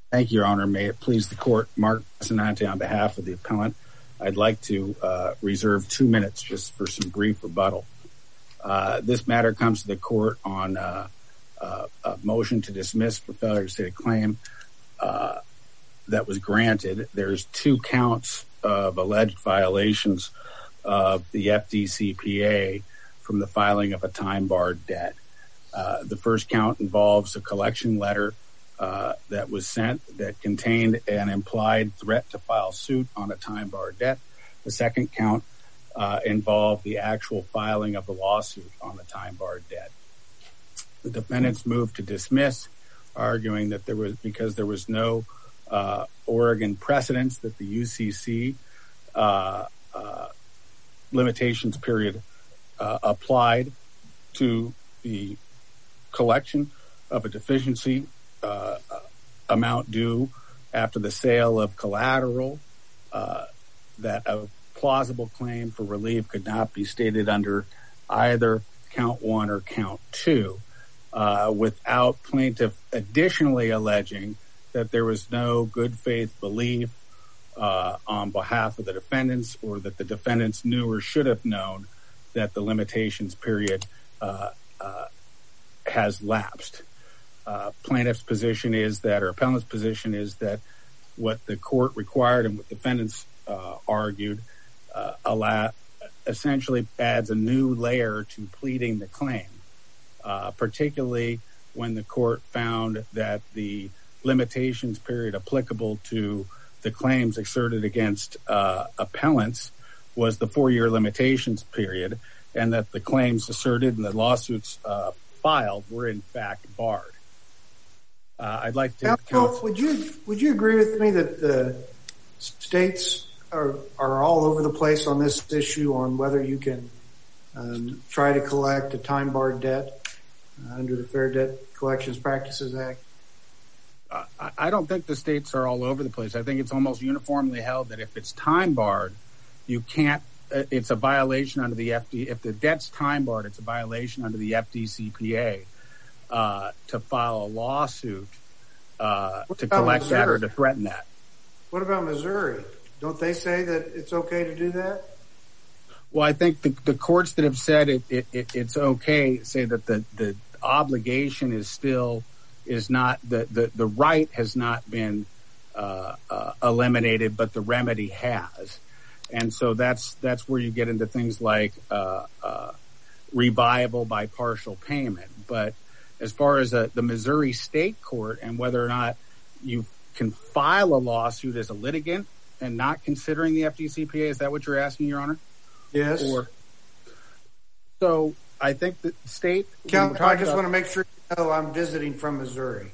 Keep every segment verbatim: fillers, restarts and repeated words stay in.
Thank you, Your Honor. May it please the court, Mark Sanante on behalf of the appellant. I'd like to uh, reserve two minutes just for some brief rebuttal. Uh, this matter comes to the court on uh, uh, a motion to dismiss for failure to state a claim uh, that was granted. There's two counts of alleged violations of the F D C P A from the filing of a time-barred debt. Uh, the first count involves a collection letter uh, that was sent that contained an implied threat to file suit on a time-barred debt. The second count uh, involved the actual filing of the lawsuit on the time-barred debt. The defendants moved to dismiss, arguing that there was because there was no uh, Oregon precedence that the U C C uh, uh, limitations period uh, applied to the collection of a deficiency uh, amount due after the sale of collateral, uh, that a plausible claim for relief could not be stated under either count one or count two, uh, without plaintiff additionally alleging that there was no good faith belief uh, on behalf of the defendants, or that the defendants knew or should have known that the limitations period uh, uh, has lapsed. Uh, plaintiff's position is that, or appellant's position is that what the court required and what defendants uh, argued uh, allow, essentially adds a new layer to pleading the claim, uh, particularly when the court found that the limitations period applicable to the claims asserted against uh, appellants was the four-year limitations period, and that the claims asserted in the lawsuits uh, filed were in fact barred. Uh, I'd like to. Counsel, counsel, would you would you agree with me that the states are are all over the place on this issue on whether you can um, try to collect a time barred debt uh, under the Fair Debt Collections Practices Act? Uh, I don't think the states are all over the place. I think it's almost uniformly held that if it's time barred, you can't. Uh, it's a violation under the F D. If the debt's time barred, it's a violation under the F D C P A. Uh, to file a lawsuit uh, to collect Missouri? That or to threaten that. What about Missouri? Don't they say that it's okay to do that? Well, I think the, the courts that have said it, it, it it's okay say that the, the obligation is still is not the, the, the right has not been uh, uh, eliminated, but the remedy has, and so that's that's where you get into things like uh, uh, revival by partial payment, but. As far as uh, the Missouri State Court and whether or not you can file a lawsuit as a litigant and not considering the F D C P A, is that what you're asking, Your Honor? Yes. Or, so I think the state... Counsel, I just about, want to make sure you know I'm visiting from Missouri.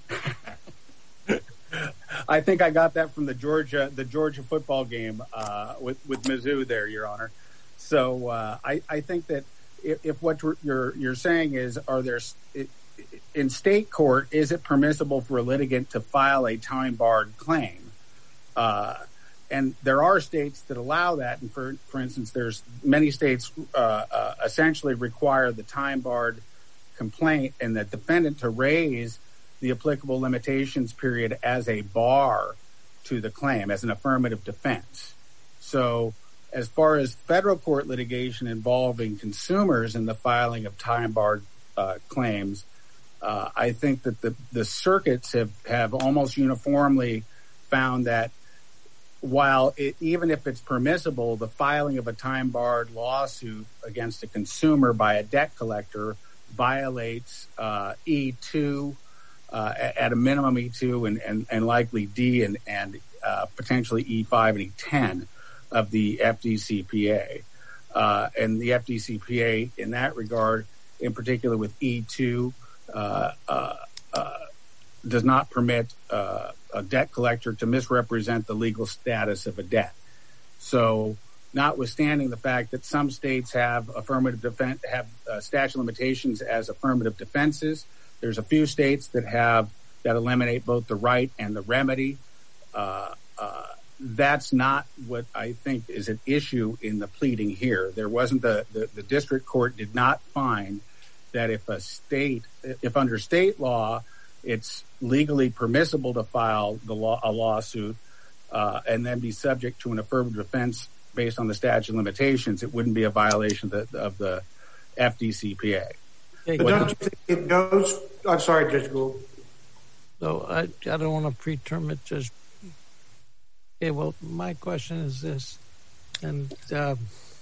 I think I got that from the Georgia the Georgia football game uh, with, with Mizzou there, Your Honor. So uh, I, I think that If, if what you're you're saying is, are there in state court, is it permissible for a litigant to file a time barred claim? Uh, and there are states that allow that. And for for instance, there's many states uh, uh, essentially require the time barred complaint and the defendant to raise the applicable limitations period as a bar to the claim, as an affirmative defense. So. As far as federal court litigation involving consumers in the filing of time-barred uh, claims, uh, I think that the, the circuits have, have almost uniformly found that while it, even if it's permissible, the filing of a time-barred lawsuit against a consumer by a debt collector violates uh, E two, uh, at a minimum E two, and, and, and likely D and, and uh, potentially E five and E ten. Of the F D C P A. Uh, and the F D C P A in that regard, in particular with E two, uh, uh, uh, does not permit uh, a debt collector to misrepresent the legal status of a debt. So notwithstanding the fact that some states have affirmative defense, have uh, statute of limitations as affirmative defenses, there's a few states that have, that eliminate both the right and the remedy. Uh, uh, That's not what I think is an issue in the pleading here. There wasn't the, the, the district court did not find that if a state, if under state law, it's legally permissible to file the law, a lawsuit uh, and then be subject to an affirmative defense based on the statute of limitations, it wouldn't be a violation of the, of the F D C P A. But don't you think it goes? I'm sorry, Judge Gould. So I, I don't want to preterm it, Judge. Okay, well, my question is this, and uh,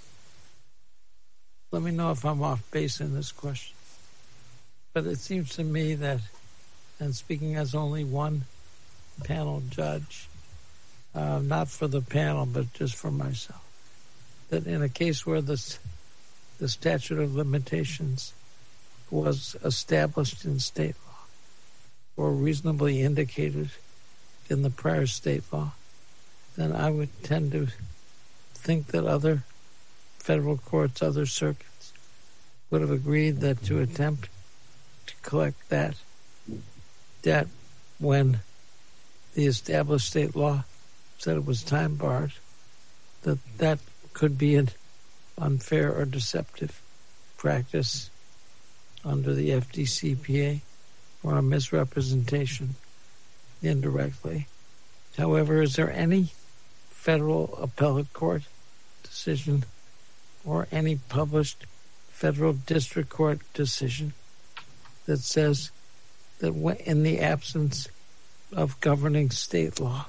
let me know if I'm off base in this question. But it seems to me that, and speaking as only one panel judge, uh, not for the panel, but just for myself, that in a case where this, the statute of limitations was established in state law or reasonably indicated in the prior state law, then I would tend to think that other federal courts, other circuits, would have agreed that to attempt to collect that debt when the established state law said it was time barred, that that could be an unfair or deceptive practice under the F D C P A or a misrepresentation indirectly. However, is there any federal appellate court decision or any published federal district court decision that says that in the absence of governing state law,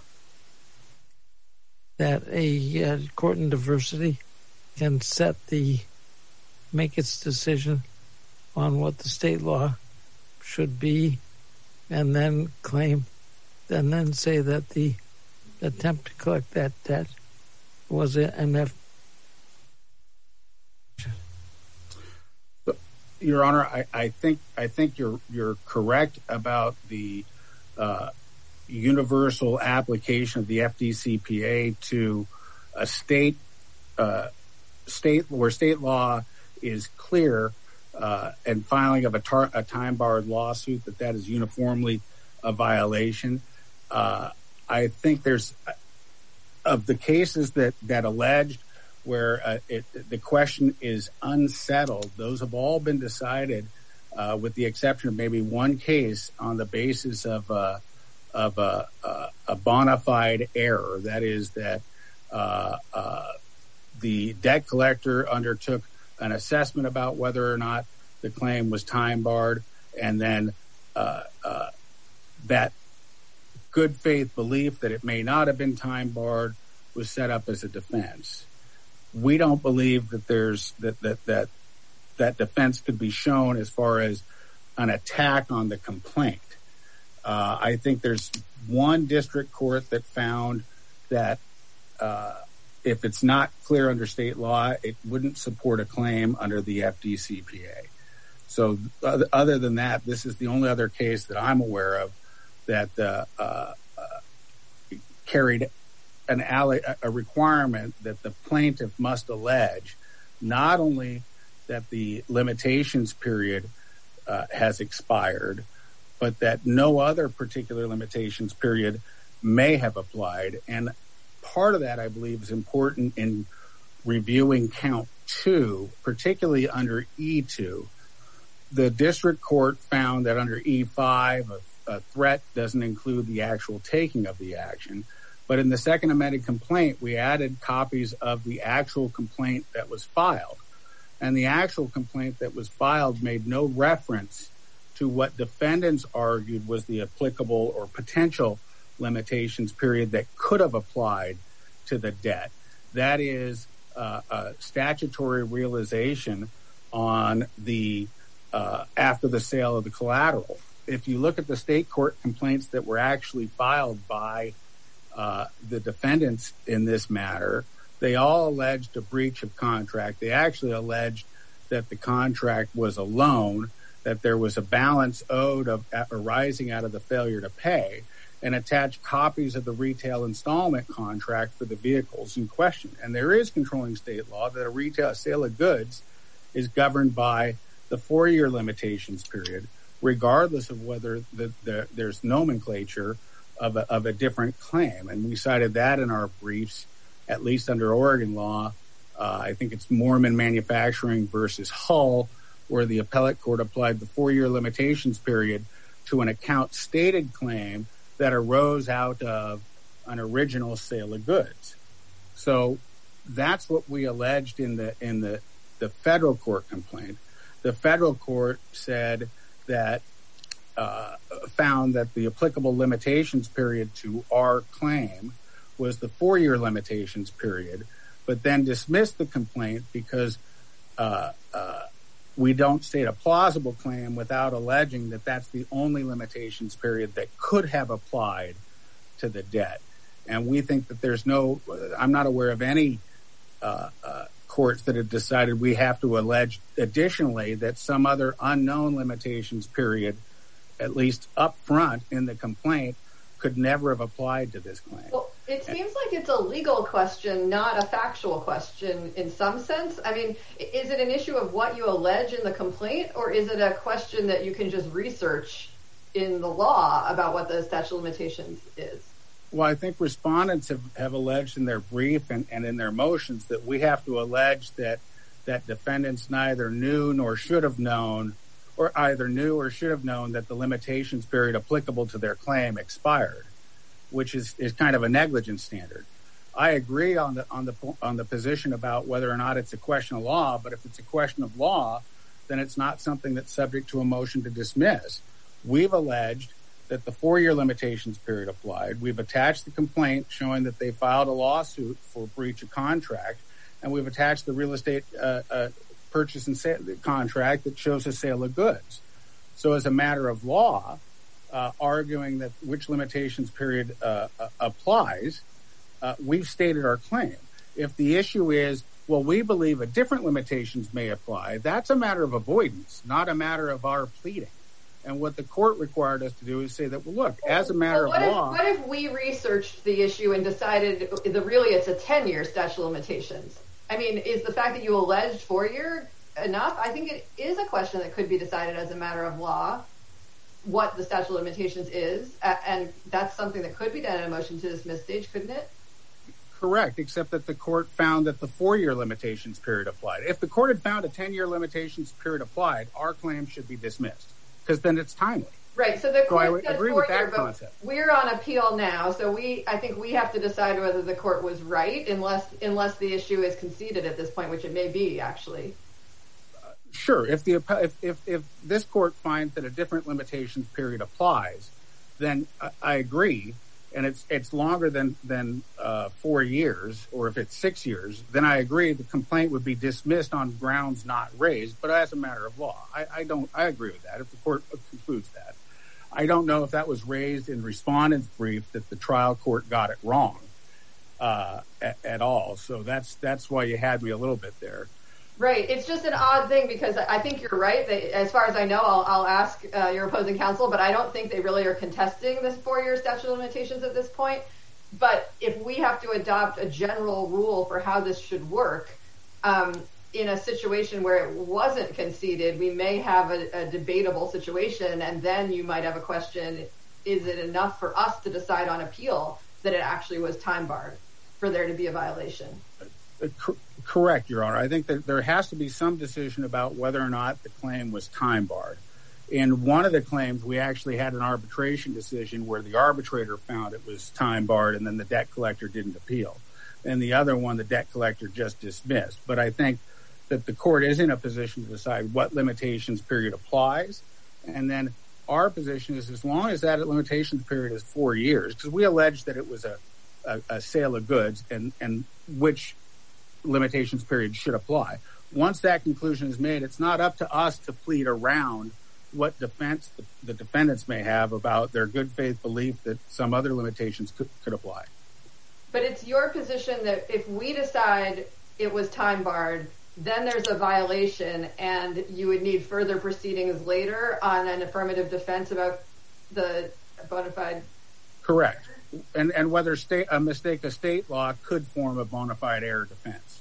that a uh, court in diversity can set the, make its decision on what the state law should be, and then claim, and then say that the attempt to collect that debt was an F. Your Honor, I, I think I think you're you're correct about the uh, universal application of the F D C P A to a state uh, state where state law is clear, uh, and filing of a, tar- a time-barred lawsuit, that that is uniformly a violation. Uh, I think there's, of the cases that, that alleged where uh, it, the question is unsettled, those have all been decided, uh, with the exception of maybe one case, on the basis of uh, of uh, uh, a bona fide error. That is that uh, uh, the debt collector undertook an assessment about whether or not the claim was time barred, and then uh, uh, that good faith belief that it may not have been time barred was set up as a defense. We don't believe that there's that that that that defense could be shown as far as an attack on the complaint. Uh, I think there's one district court that found that uh, if it's not clear under state law, it wouldn't support a claim under the F D C P A. So uh, other than that, this is the only other case that I'm aware of that uh, uh, uh, carried an alle- a requirement that the plaintiff must allege not only that the limitations period uh, has expired, but that no other particular limitations period may have applied. And part of that, I believe, is important in reviewing count two, particularly under E two. The district court found that under E five, a, a threat doesn't include the actual taking of the action. But in the second amended complaint, we added copies of the actual complaint that was filed. And the actual complaint that was filed made no reference to what defendants argued was the applicable or potential limitations period that could have applied to the debt. That is uh, a statutory realization on the uh, after the sale of the collateral. If you look at the state court complaints that were actually filed by uh, the defendants in this matter, they all alleged a breach of contract. They actually alleged that the contract was a loan, that there was a balance owed of, arising out of the failure to pay, and attached copies of the retail installment contract for the vehicles in question. And there is controlling state law that a retail sale of goods is governed by the four-year limitations period, regardless of whether the, the, there's nomenclature of a, of a different claim. And we cited that in our briefs, at least under Oregon law. Uh, I think it's Mormon Manufacturing versus Hull, where the appellate court applied the four-year limitations period to an account stated claim that arose out of an original sale of goods. So that's what we alleged in the in the, the federal court complaint. The federal court said that uh, found that the applicable limitations period to our claim was the four-year limitations period, but then dismissed the complaint because uh, uh, we don't state a plausible claim without alleging that that's the only limitations period that could have applied to the debt. And we think that there's no, I'm not aware of any uh, uh, courts that have decided we have to allege additionally that some other unknown limitations period, at least up front in the complaint, could never have applied to this claim. Well, it seems like it's a legal question, not a factual question in some sense. I mean, is it an issue of what you allege in the complaint, or is it a question that you can just research in the law about what the statute of limitations is? Well, I think respondents have, have alleged in their brief and, and in their motions that we have to allege that that defendants neither knew nor should have known, or either knew or should have known that the limitations period applicable to their claim expired, which is, is kind of a negligence standard. I agree on the on the on the position about whether or not it's a question of law, but if it's a question of law, then it's not something that's subject to a motion to dismiss. We've alleged that the four-year limitations period applied. We've attached the complaint showing that they filed a lawsuit for breach of contract, and we've attached the real estate uh, uh, purchase and sale contract that shows a sale of goods. So as a matter of law, uh, arguing that which limitations period uh, uh, applies, uh, we've stated our claim. If the issue is, well, we believe a different limitations may apply, that's a matter of avoidance, not a matter of our pleading. And what the court required us to do is say that, well, look, as a matter well, what of law... If, what if we researched the issue and decided that really it's a ten-year statute of limitations? I mean, is the fact that you alleged four-year enough? I think it is a question that could be decided as a matter of law, what the statute of limitations is, and that's something that could be done in a motion to dismiss stage, couldn't it? Correct, except that the court found that the four-year limitations period applied. If the court had found a ten-year limitations period applied, our claim should be dismissed, because then it's timely. Right, so the court so I said agree four with that year, concept. But we're on appeal now, so we I think we have to decide whether the court was right, unless unless the issue is conceded at this point, which it may be, actually. Uh, sure, if the if, if if this court finds that a different limitations period applies, then I, I agree, and it's it's longer than than uh, four years, or if it's six years, then I agree the complaint would be dismissed on grounds not raised. But as a matter of law, I, I don't. I agree with that. If the court concludes that, I don't know if that was raised in respondent's brief that the trial court got it wrong uh, at, at all. So that's that's why you had me a little bit there. Right. It's just an odd thing because I think you're right. They, as far as I know, I'll, I'll ask uh, your opposing counsel, but I don't think they really are contesting this four-year statute of limitations at this point. But if we have to adopt a general rule for how this should work, um, in a situation where it wasn't conceded, we may have a, a debatable situation, and then you might have a question, is it enough for us to decide on appeal that it actually was time barred for there to be a violation? Uh, cor- correct, Your Honor. I think that there has to be some decision about whether or not the claim was time barred. In one of the claims, we actually had an arbitration decision where the arbitrator found it was time barred and then the debt collector didn't appeal. And the other one, the debt collector just dismissed. But I think that the court is in a position to decide what limitations period applies. And then our position is as long as that limitations period is four years, because we allege that it was a, a, a sale of goods and, and which limitations period should apply. Once that conclusion is made, it's not up to us to plead around what defense the, the defendants may have about their good faith belief that some other limitations could, could apply. But it's your position that if we decide it was time barred, then there's a violation and you would need further proceedings later on an affirmative defense about the bona fide. Correct. And and whether state a mistake of state law could form a bona fide error defense.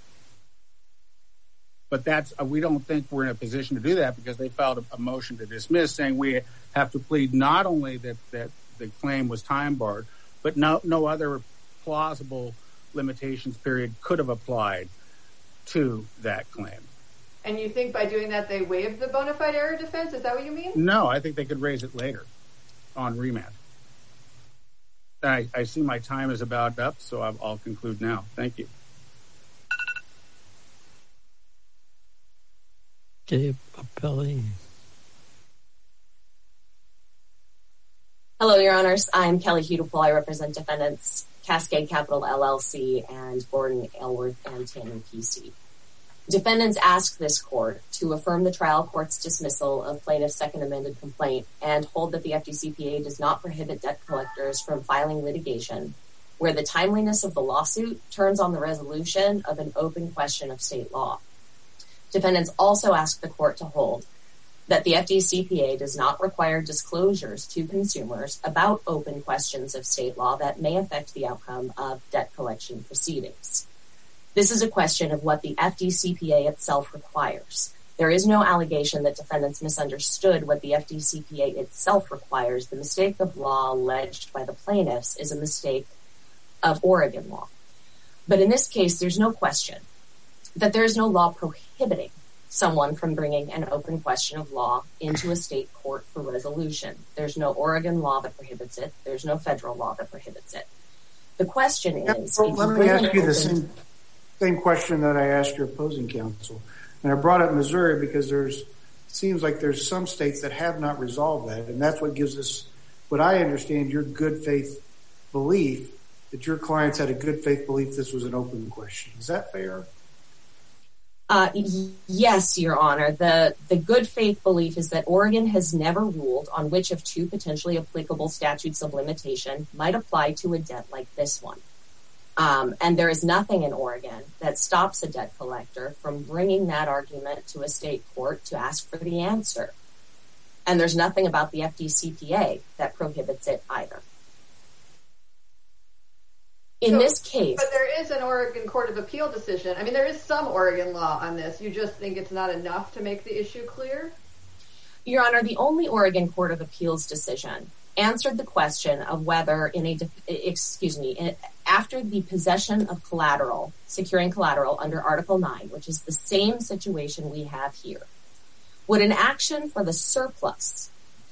But that's we don't think we're in a position to do that because they filed a, a motion to dismiss saying we have to plead not only that, that the claim was time barred, but no no other plausible limitations period could have applied to that claim. And you think by doing that they waive the bona fide error defense? Is that what you mean? No, I think they could raise it later on remand. I, I see my time is about up, so I'll, I'll conclude now. Thank you. Okay, Appellee. Hello, Your Honors. I'm Kelly Hudipole. I represent defendants Cascade Capital L L C and Gordon Aylworth and Tanner P C. Defendants ask this court to affirm the trial court's dismissal of plaintiff's second amended complaint and hold that the F D C P A does not prohibit debt collectors from filing litigation where the timeliness of the lawsuit turns on the resolution of an open question of state law. Defendants also ask the court to hold that the F D C P A does not require disclosures to consumers about open questions of state law that may affect the outcome of debt collection proceedings. This is a question of what the F D C P A itself requires. There is no allegation that defendants misunderstood what the F D C P A itself requires. The mistake of law alleged by the plaintiffs is a mistake of Oregon law. But in this case, there's no question that there is no law prohibiting someone from bringing an open question of law into a state court for resolution. There's no Oregon law that prohibits it. There's no federal law that prohibits it. The question is... Yeah, well, let me ask you open... the same, same question that I asked your opposing counsel. And I brought up Missouri because there's it seems like there's some states that have not resolved that. And that's what gives us, what I understand, your good faith belief that your clients had a good faith belief this was an open question. Is that fair? Uh, yes, Your Honor. The, the good faith belief is that Oregon has never ruled on which of two potentially applicable statutes of limitation might apply to a debt like this one. Um, and there is nothing in Oregon that stops a debt collector from bringing that argument to a state court to ask for the answer. And there's nothing about the F D C P A that prohibits it either. In so, this case... But there is an Oregon Court of Appeal decision. I mean, there is some Oregon law on this. You just think it's not enough to make the issue clear? Your Honor, the only Oregon Court of Appeals decision answered the question of whether in a, excuse me, in, after the possession of collateral, securing collateral under Article nine, which is the same situation we have here, would an action for the surplus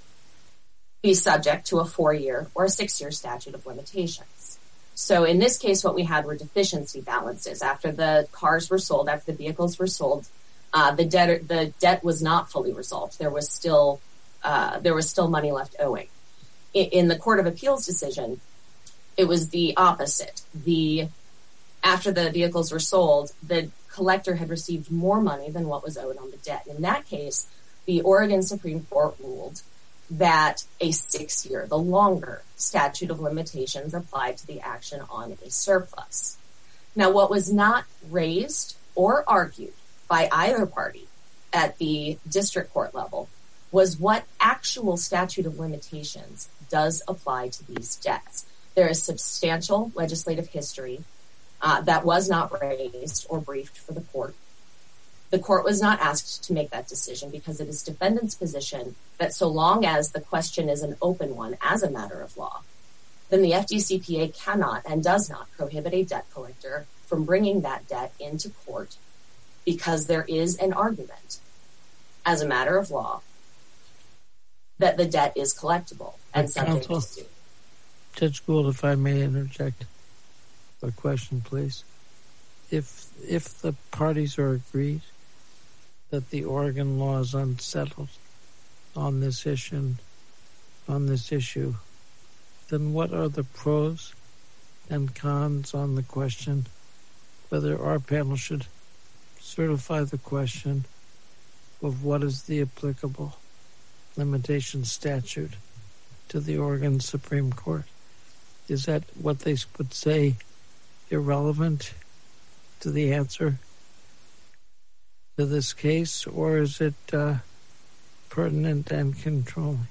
be subject to a four-year or a six-year statute of limitations? So in this case, what we had were deficiency balances. After the cars were sold, after the vehicles were sold, uh, the debt the debt was not fully resolved. There was still uh, there was still money left owing. In, in the Court of Appeals decision, it was the opposite. The after the vehicles were sold, the collector had received more money than what was owed on the debt. In that case, the Oregon Supreme Court ruled that a six-year, the longer statute of limitations applied to the action on a surplus. Now, what was not raised or argued by either party at the district court level was what actual statute of limitations does apply to these debts. There is substantial legislative history uh, that was not raised or briefed for the court. The court was not asked to make that decision because it is defendant's position that so long as the question is an open one as a matter of law, then the F D C P A cannot and does not prohibit a debt collector from bringing that debt into court because there is an argument as a matter of law that the debt is collectible and subject to suit. Judge Gould, if I may interject a question, please. If if the parties are agreed that the Oregon law is unsettled on this issue, on this issue, then what are the pros and cons on the question whether our panel should certify the question of what is the applicable limitation statute to the Oregon Supreme Court? Is that what they would say irrelevant to the answer to this case, or is it uh, pertinent and controlling?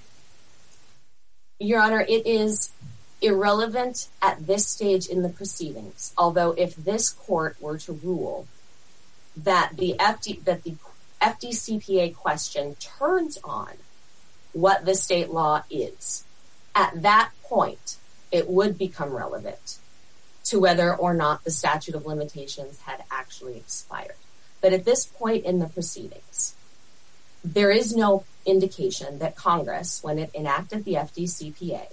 Your Honor, it is irrelevant at this stage in the proceedings, although if this court were to rule that the F D, that the F D C P A question turns on what the state law is, at that point it would become relevant to whether or not the statute of limitations had actually expired. But at this point in the proceedings, there is no indication that Congress, when it enacted the F D C P A,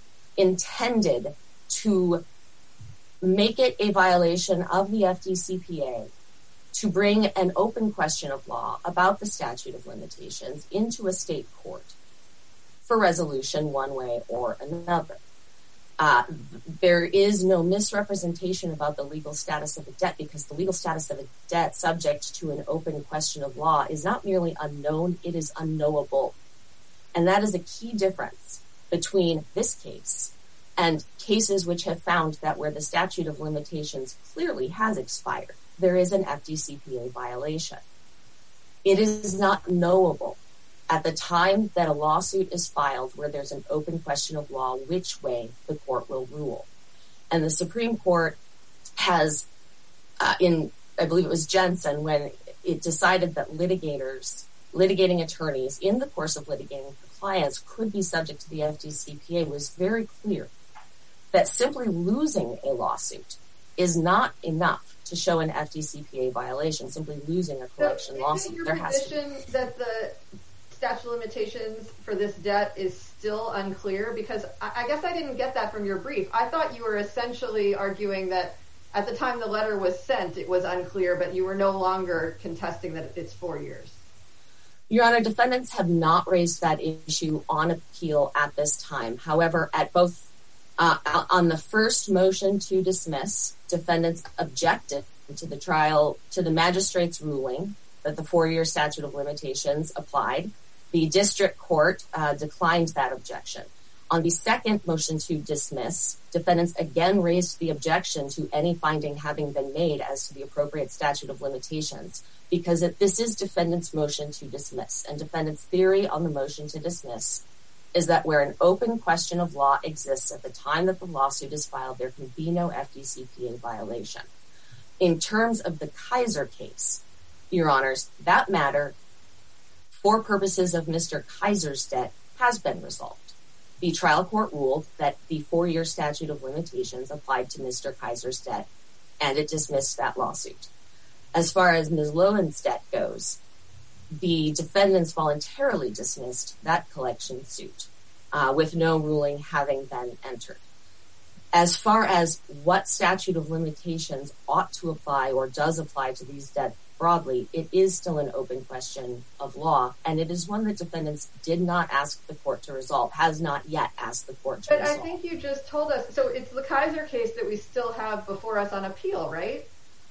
intended to make it a violation of the F D C P A to bring an open question of law about the statute of limitations into a state court for resolution one way or another. Uh, there is no misrepresentation about the legal status of a debt, because the legal status of a debt subject to an open question of law is not merely unknown, it is unknowable. And that is a key difference between this case and cases which have found that where the statute of limitations clearly has expired, there is an F D C P A violation. It is not knowable at the time that a lawsuit is filed where there's an open question of law which way the court will rule. And the Supreme Court has, uh, in, I believe it was Jensen, when it decided that litigators, litigating attorneys in the course of litigating for clients could be subject to the F D C P A, was very clear that simply losing a lawsuit is not enough to show an F D C P A violation. Simply losing a collection so lawsuit, your there has to position be. that the statute of limitations for this debt is still unclear? Because I, I guess I didn't get that from your brief. I thought you were essentially arguing that at the time the letter was sent, it was unclear, but you were no longer contesting that it's four years. Your Honor, defendants have not raised that issue on appeal at this time. However, at both uh, on the first motion to dismiss, defendants objected to the trial, to the magistrate's ruling that the four-year statute of limitations applied. The district court uh, declined that objection. On the second motion to dismiss, defendants again raised the objection to any finding having been made as to the appropriate statute of limitations, because it, this is defendant's motion to dismiss, and defendant's theory on the motion to dismiss is that where an open question of law exists at the time that the lawsuit is filed, there can be no F D C P A violation. In terms of the Kaiser case, Your Honors, that matter, for purposes of Mister Kaiser's debt, has been resolved. The trial court ruled that the four-year statute of limitations applied to Mister Kaiser's debt, and it dismissed that lawsuit. As far as Miz Lowen's debt goes, the defendants voluntarily dismissed that collection suit, uh, with no ruling having been entered. As far as what statute of limitations ought to apply or does apply to these debts broadly, it is still an open question of law, and it is one that defendants did not ask the court to resolve, has not yet asked the court to but resolve. But I think you just told us, so it's the Kaiser case that we still have before us on appeal, right?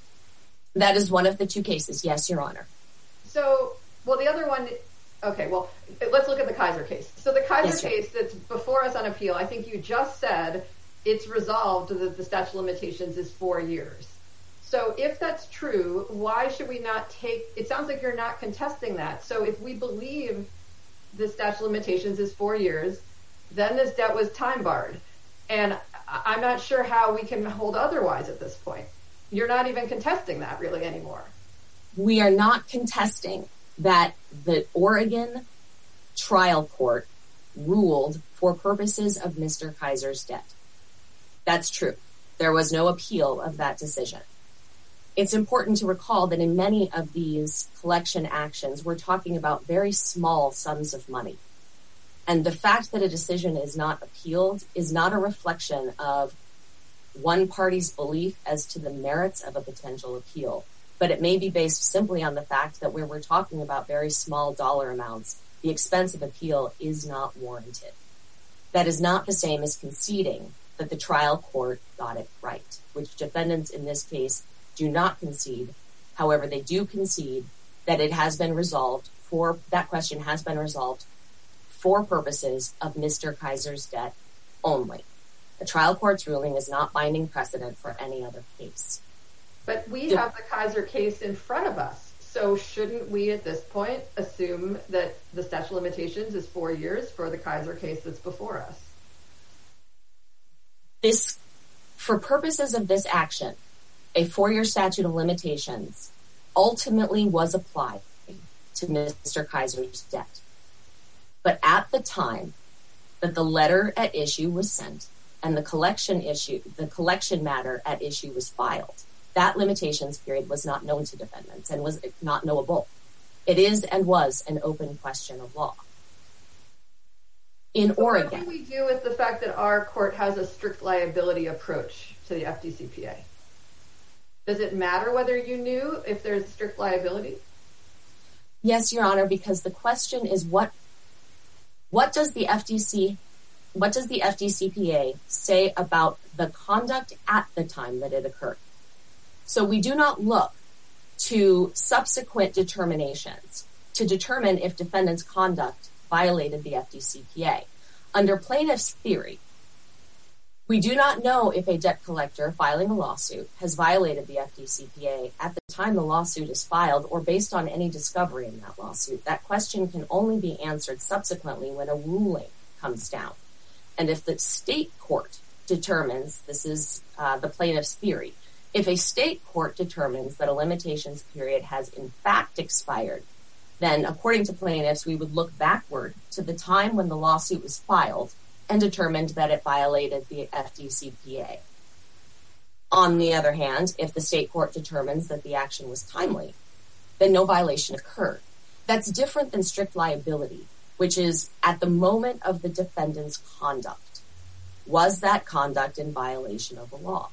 That is one of the two cases, yes, Your Honor. So, well, the other one, okay, well, let's look at the Kaiser case. So the Kaiser yes, case that's before us on appeal, I think you just said it's resolved that the statute of limitations is four years. So if that's true, why should we not take, it sounds like you're not contesting that. So if we believe the statute of limitations is four years, then this debt was time barred. And I'm not sure how we can hold otherwise at this point. You're not even contesting that really anymore. We are not contesting that the Oregon trial court ruled for purposes of Mister Kaiser's debt. That's true. There was no appeal of that decision. It's important to recall that in many of these collection actions, we're talking about very small sums of money. And the fact that a decision is not appealed is not a reflection of one party's belief as to the merits of a potential appeal, but it may be based simply on the fact that where we're talking about very small dollar amounts, the expense of appeal is not warranted. That is not the same as conceding that the trial court got it right, which defendants in this case do not concede. However, they do concede that it has been resolved for, that question has been resolved for purposes of Mister Kaiser's debt only. The trial court's ruling is not binding precedent for any other case. But we have the Kaiser case in front of us. So shouldn't we at this point assume that the statute of limitations is four years for the Kaiser case that's before us? This, for purposes of this action, a four-year statute of limitations ultimately was applied to Mister Kaiser's debt. But at the time that the letter at issue was sent and the collection issue, the collection matter at issue was filed, that limitations period was not known to defendants and was not knowable. It is and was an open question of law. In so Oregon. What do we do with the fact that our court has a strict liability approach to the F D C P A? Does it matter whether you knew if there's strict liability? Yes, Your Honor, because the question is what what does the F D C what does the F D C P A say about the conduct at the time that it occurred? So we do not look to subsequent determinations to determine if defendants' conduct violated the F D C P A. Under plaintiff's theory, we do not know if a debt collector filing a lawsuit has violated the F D C P A at the time the lawsuit is filed or based on any discovery in that lawsuit. That question can only be answered subsequently when a ruling comes down. And if the state court determines, this is uh, the plaintiff's theory, if a state court determines that a limitations period has in fact expired, then according to plaintiffs, we would look backward to the time when the lawsuit was filed and determined that it violated the F D C P A. On the other hand, if the state court determines that the action was timely, then no violation occurred. That's different than strict liability, which is at the moment of the defendant's conduct. Was that conduct in violation of the law?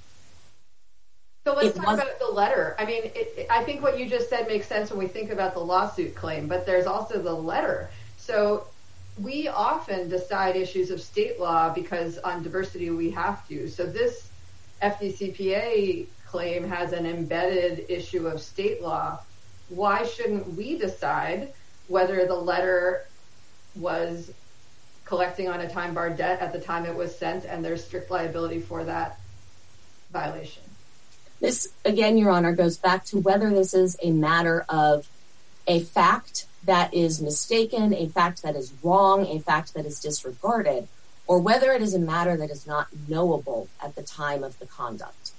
So let's It talk was- about the letter. I mean, it, it, I think what you just said makes sense when we think about the lawsuit claim, but there's also the letter. So we often decide issues of state law because on diversity we have to. So this F D C P A claim has an embedded issue of state law. Why shouldn't we decide whether the letter was collecting on a time-barred debt at the time it was sent and there's strict liability for that violation? This, again, Your Honor, goes back to whether this is a matter of a fact that is mistaken, a fact that is wrong, a fact that is disregarded, or whether it is a matter that is not knowable at the time of the conduct.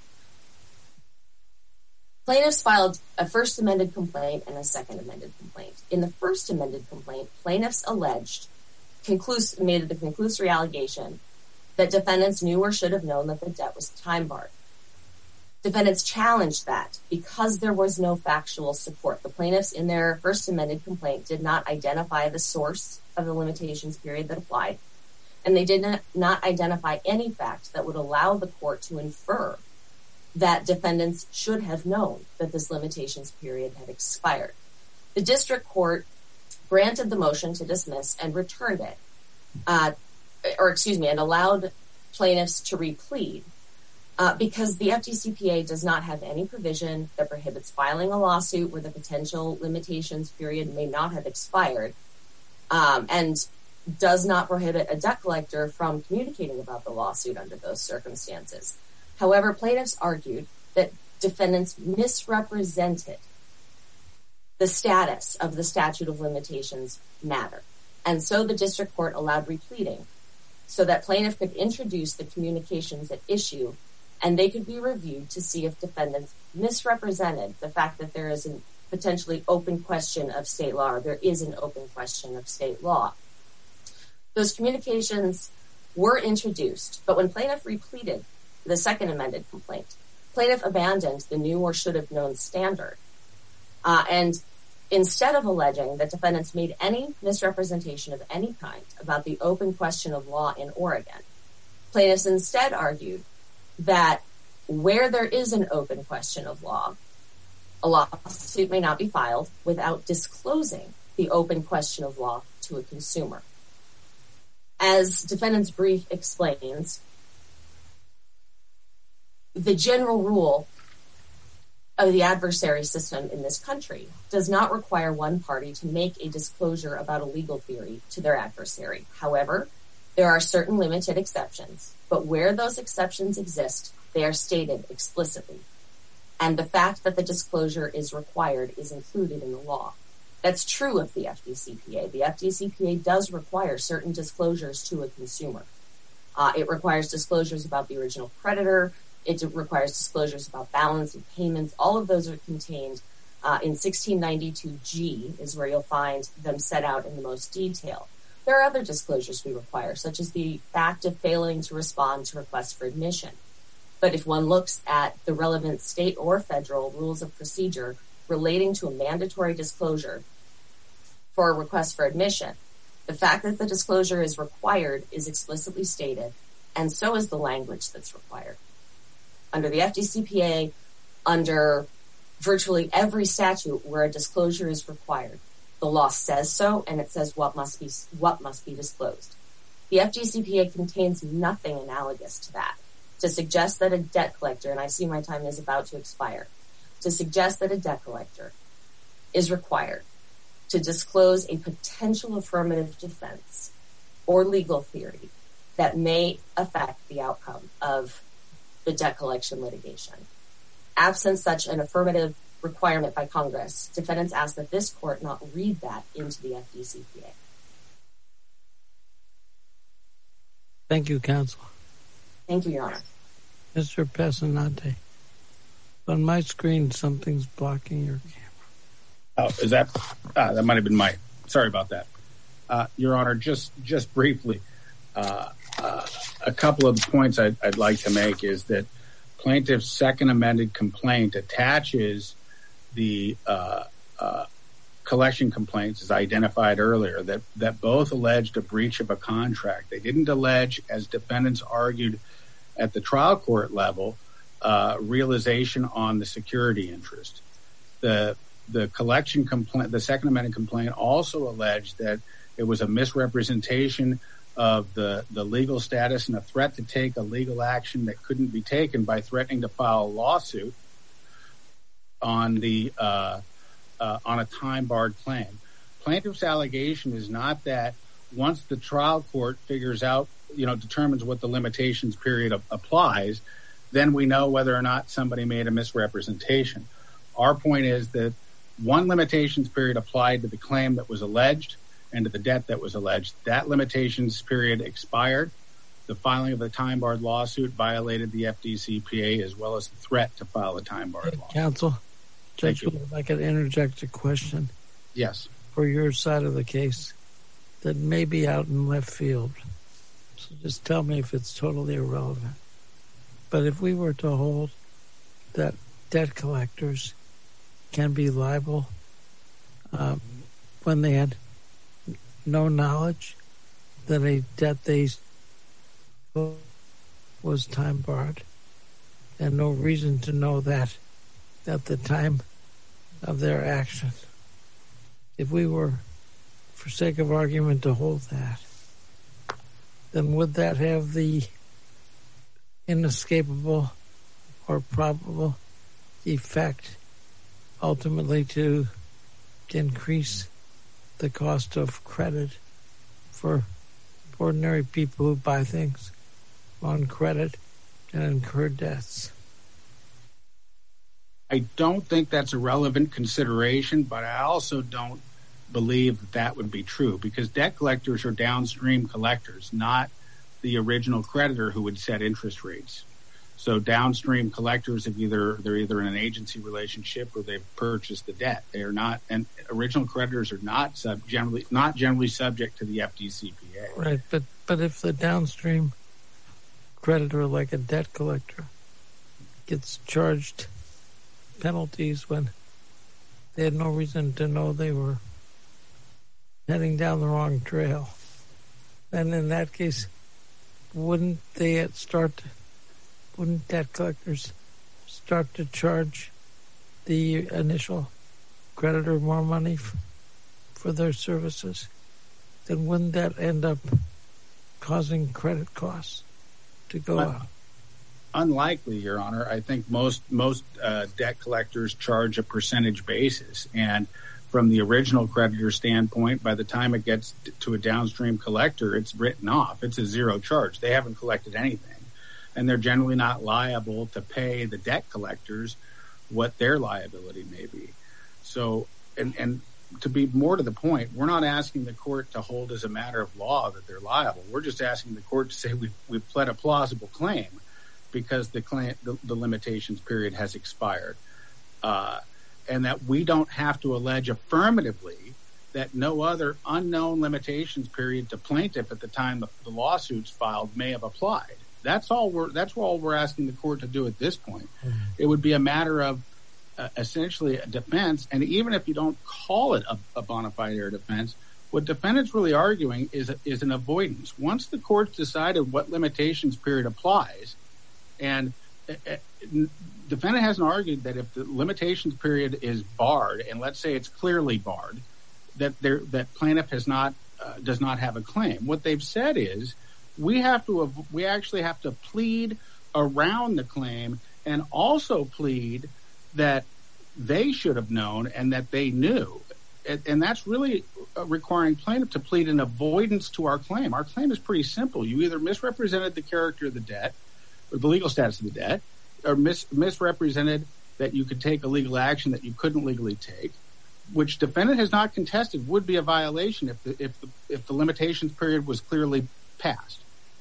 Plaintiffs filed a first amended complaint and a second amended complaint. In the first amended complaint, plaintiffs alleged, conclus- made the conclusory allegation that defendants knew or should have known that the debt was time-barred. Defendants challenged that because there was no factual support. The plaintiffs in their first amended complaint did not identify the source of the limitations period that applied, and they did not, not identify any fact that would allow the court to infer that defendants should have known that this limitations period had expired. The district court granted the motion to dismiss and returned it, uh, or excuse me, and allowed plaintiffs to replead. Uh, because the F D C P A does not have any provision that prohibits filing a lawsuit where the potential limitations period may not have expired, um, and does not prohibit a debt collector from communicating about the lawsuit under those circumstances. However, plaintiffs argued that defendants misrepresented the status of the statute of limitations matter, and so the district court allowed repleading so that plaintiff could introduce the communications at issue and they could be reviewed to see if defendants misrepresented the fact that there is a potentially open question of state law, or there is an open question of state law. Those communications were introduced, but when plaintiff repleaded the second amended complaint, plaintiff abandoned the knew or should have known standard. Uh, and instead of alleging that defendants made any misrepresentation of any kind about the open question of law in Oregon, plaintiffs instead argued that where there is an open question of law, a lawsuit may not be filed without disclosing the open question of law to a consumer. As defendant's brief explains, the general rule of the adversary system in this country does not require one party to make a disclosure about a legal theory to their adversary. However, there are certain limited exceptions, but where those exceptions exist, they are stated explicitly. And the fact that the disclosure is required is included in the law. That's true of the F D C P A. The F D C P A does require certain disclosures to a consumer. Uh, it requires disclosures about the original creditor. It requires disclosures about balance and payments. All of those are contained uh, in sixteen ninety-two G is where you'll find them set out in the most detail. There are other disclosures we require, such as the fact of failing to respond to requests for admission. But if one looks at the relevant state or federal rules of procedure relating to a mandatory disclosure for a request for admission, the fact that the disclosure is required is explicitly stated, and so is the language that's required. Under the F D C P A, under virtually every statute where a disclosure is required, the law says so, and it says what must be what must be disclosed. The F D C P A contains nothing analogous to that. To suggest that a debt collector, and I see my time is about to expire, to suggest that a debt collector is required to disclose a potential affirmative defense or legal theory that may affect the outcome of the debt collection litigation. Absent such an affirmative requirement by Congress, defendants ask that this court not read that into the F D C P A. Thank you, counsel. Thank you, Your Honor. Mister Passannante, on my screen, something's blocking your camera. Oh, is that, ah, that might have been my, sorry about that. Uh, Your Honor, just, just briefly, uh, uh, a couple of the points I'd, I'd like to make is that plaintiff's second amended complaint attaches the, uh, uh, collection complaints as identified earlier that, that both alleged a breach of a contract. They didn't allege, as defendants argued at the trial court level, uh, realization on the security interest. The, the collection complaint, the second amended complaint also alleged that it was a misrepresentation of the, the legal status and a threat to take a legal action that couldn't be taken by threatening to file a lawsuit on the, uh, uh, on a time-barred claim. Plaintiff's allegation is not that once the trial court figures out, you know, determines what the limitations period of, applies, then we know whether or not somebody made a misrepresentation. Our point is that one limitations period applied to the claim that was alleged and to the debt that was alleged. That limitations period expired. The filing of the time-barred lawsuit violated the F D C P A as well as the threat to file a time-barred lawsuit. Counsel, Judge, if I could interject a question. Yes. For your side of the case that may be out in left field. So just tell me if it's totally irrelevant. But if we were to hold that debt collectors can be liable um, when they had no knowledge that a debt they was time barred and no reason to know that at the time of their action. If we were, for sake of argument, to hold that, then would that have the inescapable or probable effect ultimately to increase the cost of credit for ordinary people who buy things on credit and incur debts? I don't think that's a relevant consideration, but I also don't believe that that would be true because debt collectors are downstream collectors, not the original creditor who would set interest rates. So downstream collectors have either they're either in an agency relationship or they've purchased the debt. They are not, and original creditors are not sub, generally not generally subject to the F D C P A. Right, but but if the downstream creditor, like a debt collector, gets charged penalties when they had no reason to know they were heading down the wrong trail, then in that case, wouldn't they start? To, wouldn't debt collectors start to charge the initial creditor more money f- for their services? Then wouldn't that end up causing credit costs to go Un- up? Unlikely, Your Honor. I think most most uh, debt collectors charge a percentage basis, and from the original creditor standpoint, by the time it gets to a downstream collector, it's written off. It's a zero charge. They haven't collected anything, and they're generally not liable to pay the debt collectors what their liability may be. So, and, and to be more to the point, we're not asking the court to hold as a matter of law that they're liable. We're just asking the court to say we've, we've pled a plausible claim because the, claim, the, the limitations period has expired. Uh, and that we don't have to allege affirmatively that no other unknown limitations period to plaintiff at the time the, the lawsuits filed may have applied. That's all we're that's all we're asking the court to do at this point. Mm-hmm. It would be a matter of uh, essentially a defense, and even if you don't call it a, a bona fide error defense, what defendants really arguing is a, is an avoidance. Once the court's decided what limitations period applies, and uh, uh, defendant hasn't argued that if the limitations period is barred, and let's say it's clearly barred, that there that plaintiff has not uh, does not have a claim. What they've said is we have to we actually have to plead around the claim and also plead that they should have known and that they knew, and, and that's really requiring plaintiff to plead an avoidance to our claim. Our claim is pretty simple. You either misrepresented the character of the debt or the legal status of the debt, or mis- misrepresented that you could take a legal action that you couldn't legally take, which defendant has not contested would be a violation if the, if the, if the limitations period was clearly passed.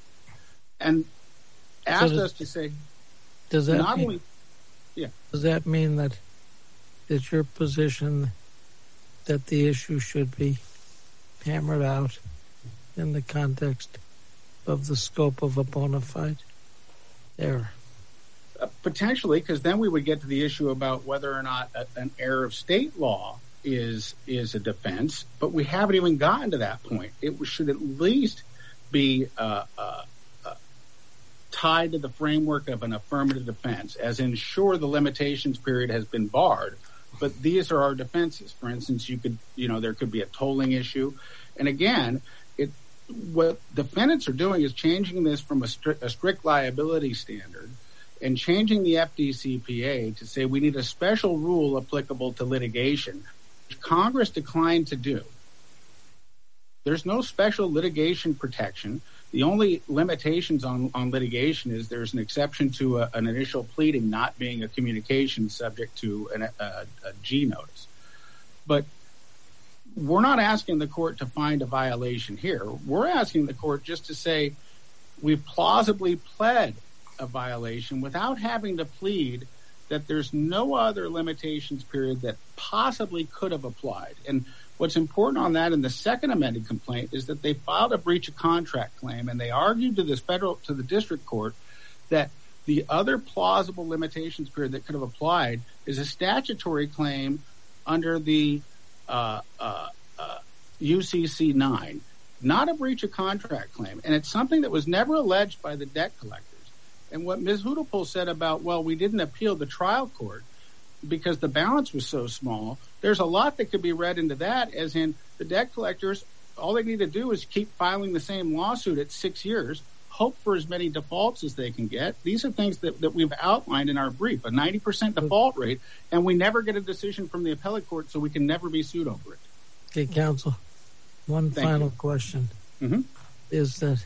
And asked so does, us to say, does that not mean, only, yeah. Does that mean that it's your position that the issue should be hammered out in the context of the scope of a bona fide error? Uh, potentially, because then we would get to the issue about whether or not a, an error of state law is is a defense, but we haven't even gotten to that point. It should at least be uh, uh, uh, tied to the framework of an affirmative defense, as in, sure, the limitations period has been barred, but these are our defenses. For instance, you could, you know, there could be a tolling issue, and again, it what defendants are doing is changing this from a, stri- a strict liability standard and changing the F D C P A to say we need a special rule applicable to litigation, which Congress declined to do. There's no special litigation protection. The only limitations on, on litigation is there's an exception to a, an initial pleading not being a communication subject to an, a, a G notice. But we're not asking the court to find a violation here. We're asking the court just to say we've plausibly pled a violation without having to plead that there's no other limitations period that possibly could have applied. And what's important on that in the second amended complaint is that they filed a breach of contract claim, and they argued to this federal to the district court that the other plausible limitations period that could have applied is a statutory claim under the uh, uh, uh, U C C nine, not a breach of contract claim. And it's something that was never alleged by the debt collectors. And what Miz Hudelpohl said about, well, we didn't appeal the trial court because the balance was so small, there's a lot that could be read into that, as in the debt collectors, all they need to do is keep filing the same lawsuit at six years, hope for as many defaults as they can get. These are things that, that we've outlined in our brief, a ninety percent default rate, and we never get a decision from the appellate court, so we can never be sued over it. Okay, counsel, one Thank final you. question mm-hmm. is that,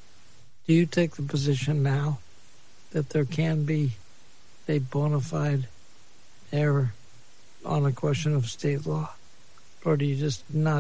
do you take the position now that there can be a bona fide error on a question of state law, or do you just not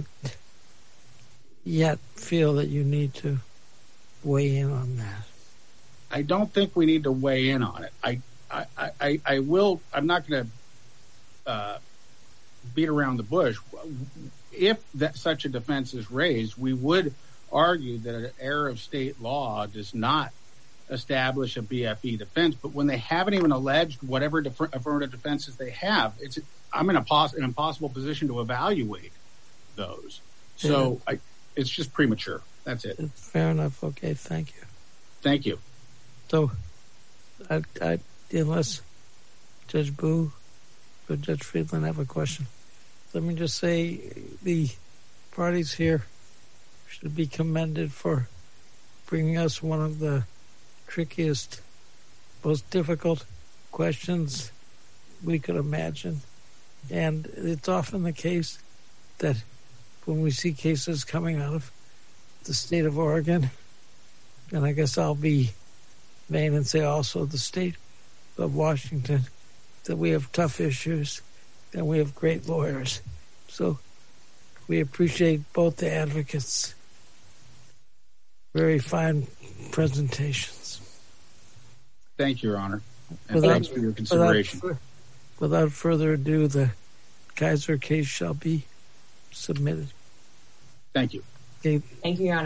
yet feel that you need to weigh in on that? I don't think we need to weigh in on it. I, I, I, I will. I'm not going to uh, beat around the bush. If that such a defense is raised, we would argue that an error of state law does not establish a B F E defense. But when they haven't even alleged whatever def- affirmative defenses they have, it's I'm in a pos- an impossible position to evaluate those. So yeah. I, it's just premature. That's it. Fair enough. Okay, thank you. Thank you. So, I, I, unless Judge Boo or Judge Friedland have a question, let me just say the parties here should be commended for bringing us one of the trickiest, most difficult questions we could imagine. And it's often the case that when we see cases coming out of the state of Oregon, and I guess I'll be vain and say also the state of Washington, that we have tough issues and we have great lawyers. So we appreciate both the advocates. Very fine presentations. Thank you, Your Honor. And without, thanks for your consideration. Without, without further ado, the Kaiser case shall be submitted. Thank you. Okay. Thank you, Your Honor.